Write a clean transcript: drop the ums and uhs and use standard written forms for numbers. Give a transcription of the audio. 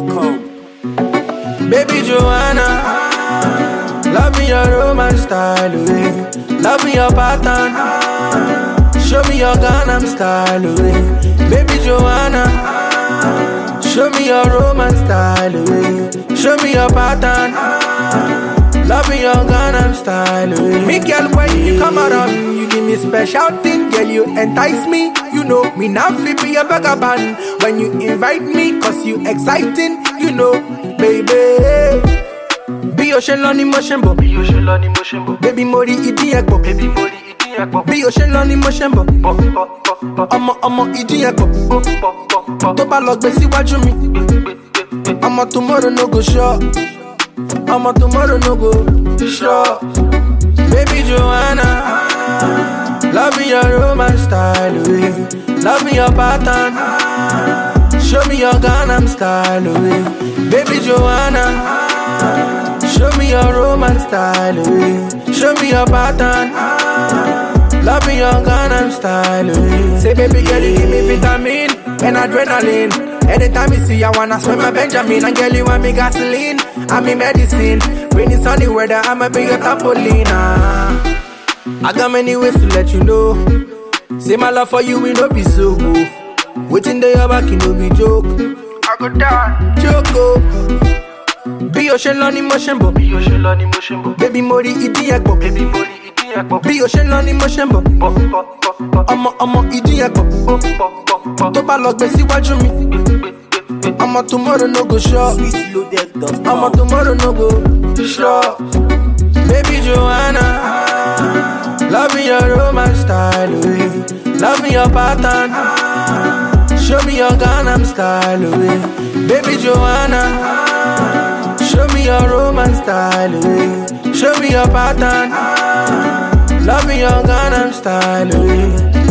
Baby Joanna, love me your romance style away. Love me your pattern, show me your Gangnam style away. Baby Joanna, show me your romance style away. Show me your pattern, love me your Gangnam style away. Me girl, when you come around, you give me special thing, girl, you entice me. You know, me not fit be a vagabond when you invite me, cause you exciting, you know, baby. Be ocean on emotion, bo. Baby mori idi ekpo. Be ocean on emotion, bo. Ọmọ idi ekpo. Tó bá lọ gbé síwájú mi. Ọmọ tomorrow no go sure. Ọmọ tomorrow no go sure. Baby Joanna, love me your romance style away. Love me your pattern, show me your Gangnam style away. Baby Joanna, show me your romance style away. Show me your pattern, love me your Gangnam style away. Say baby girl, you give me vitamin and adrenaline. Anytime you see I wanna swim my Benjamin. And girl, you want me gasoline, I'm me medicine. Rainy sunny weather, I'ma be your trampoline. I got many ways to let you know. Say my love for you will not be so good. Waiting there your back, you no be joke. I go down, Joko. Be ocean on emotion, bo. Baby mori idi ekpo. Be ocean on emotion, bo. Ọmọ idi ekpo. Tó bá lọ gbé síwájú mi. Ọmọ tomorrow no go sure. Ọmọ tomorrow no go sure. Baby Joanna, love me your romance style away. Love me your pattern, show me your Gangnam style away. Baby Joanna, show me your romance style away. Show me your pattern, love me your Gangnam style away.